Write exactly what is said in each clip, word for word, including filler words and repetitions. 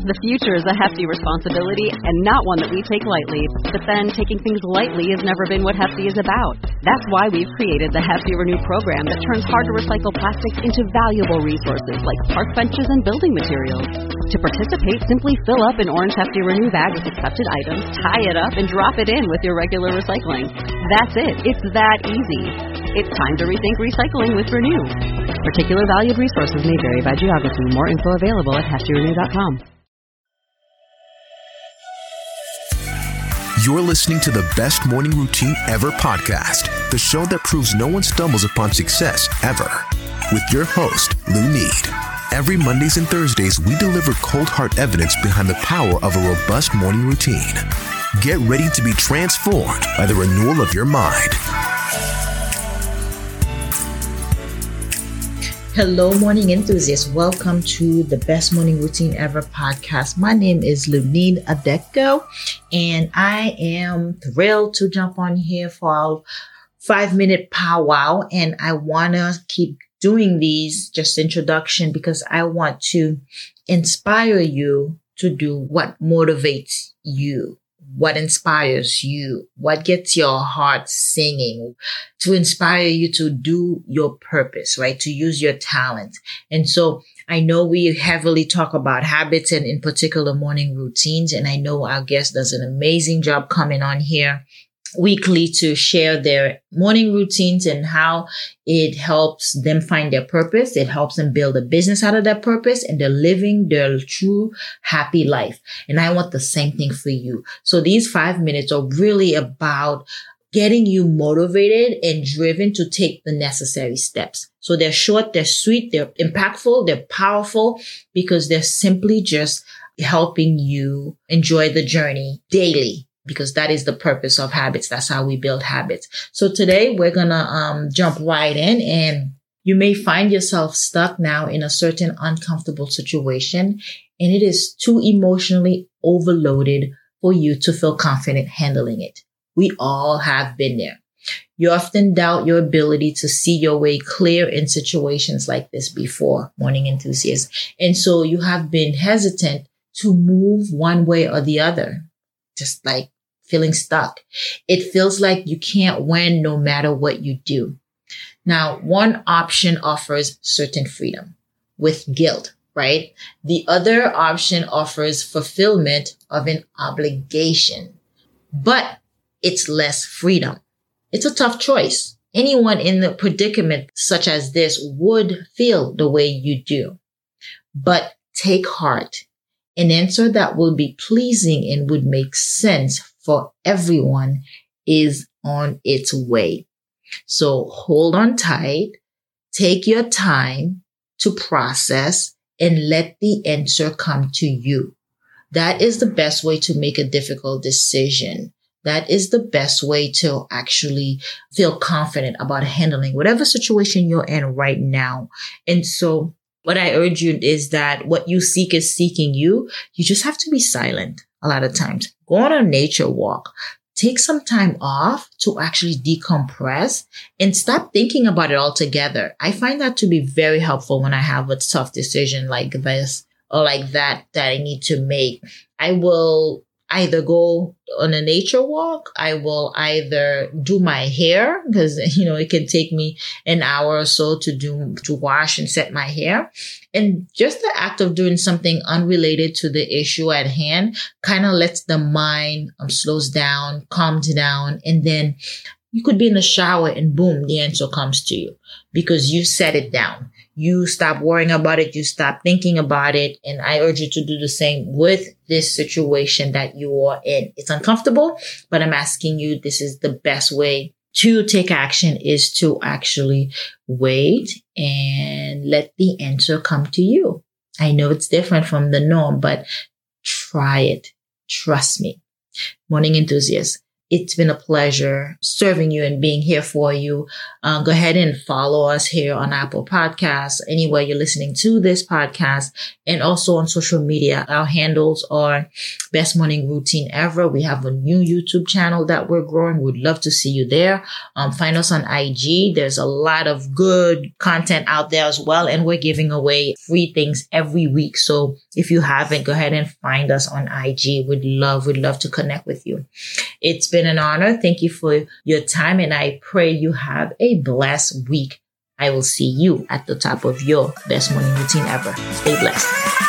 The future is a hefty responsibility and not one that we take lightly. But then, taking things lightly has never been what Hefty is about. That's why we've created the Hefty Renew program that turns hard-to-recycle plastics into valuable resources like park benches and building materials. To participate, simply fill up an orange Hefty Renew bag with accepted items, tie it up, and drop it in with your regular recycling. That's it. It's that easy. It's time to rethink recycling with Renew. Particular valued resources may vary by geography. More info available at hefty renew dot com. You're listening to the Best Morning Routine Ever podcast, the show that proves no one stumbles upon success ever. With your host, Lou Need. Every Mondays and Thursdays, we deliver cold hard evidence behind the power of a robust morning routine. Get ready to be transformed by the renewal of your mind. Hello, morning enthusiasts. Welcome to the Best Morning Routine Ever podcast. My name is Lunine Adeko, and I am thrilled to jump on here for our five minute powwow. And I want to keep doing these just introduction because I want to inspire you to do what motivates you. What inspires you? What gets your heart singing? To inspire you to do your purpose, right? To use your talent. And so I know we heavily talk about habits and in particular morning routines. And I know our guest does an amazing job coming on here weekly to share their morning routines and how it helps them find their purpose. It helps them build a business out of that purpose, and they're living their true happy life. And I want the same thing for you. So these five minutes are really about getting you motivated and driven to take the necessary steps. So they're short, they're sweet, they're impactful, they're powerful because they're simply just helping you enjoy the journey daily. Because that is the purpose of habits. That's how we build habits. So today we're going to um, jump right in, and you may find yourself stuck now in a certain uncomfortable situation, and it is too emotionally overloaded for you to feel confident handling it. We all have been there. You often doubt your ability to see your way clear in situations like this before, morning enthusiasts. And so you have been hesitant to move one way or the other, just like feeling stuck. It feels like you can't win no matter what you do. Now, one option offers certain freedom with guilt, right? The other option offers fulfillment of an obligation, but it's less freedom. It's a tough choice. Anyone in the predicament such as this would feel the way you do, but take heart. An answer that will be pleasing and would make sense for everyone is on its way. So hold on tight, take your time to process, and let the answer come to you. That is the best way to make a difficult decision. That is the best way to actually feel confident about handling whatever situation you're in right now. And so what I urge you is that what you seek is seeking you. You just have to be silent a lot of times. Go on a nature walk. Take some time off to actually decompress and stop thinking about it altogether. I find that to be very helpful when I have a tough decision like this or like that that I need to make. I will either go on a nature walk. I will either do my hair because, you know, it can take me an hour or so to do, to wash and set my hair. And just the act of doing something unrelated to the issue at hand kind of lets the mind um, slows down, calms down. And then you could be in the shower and boom, the answer comes to you because you set it down. You stop worrying about it. You stop thinking about it. And I urge you to do the same with this situation that you are in. It's uncomfortable, but I'm asking you, this is the best way to take action is to actually wait and let the answer come to you. I know it's different from the norm, but try it. Trust me. Morning enthusiasts, It's been a pleasure serving you and being here for you. Uh, go ahead and follow us here on Apple Podcasts, anywhere you're listening to this podcast, and also on social media. Our handles are Best Morning Routine Ever. We have a new YouTube channel that we're growing. We'd love to see you there. Um, find us on I G. There's a lot of good content out there as well, and we're giving away free things every week. So if you haven't, go ahead and find us on I G. We'd love, we'd love to connect with you. It's been an honor. Thank you for your time, and I pray you have a blessed week. I will see you at the top of your best morning routine ever. Stay blessed.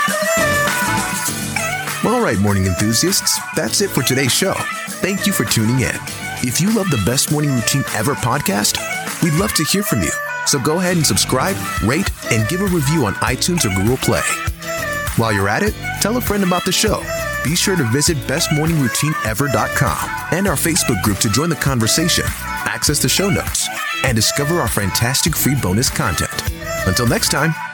All right, morning enthusiasts, that's it for today's show. Thank you for tuning in. If you love the Best Morning Routine Ever podcast, we'd love to hear from you. So go ahead and subscribe, rate, and give a review on iTunes or Google Play. While you're at it, tell a friend about the show. Be sure to visit best morning routine ever dot com and our Facebook group to join the conversation, access the show notes, and discover our fantastic free bonus content. Until next time,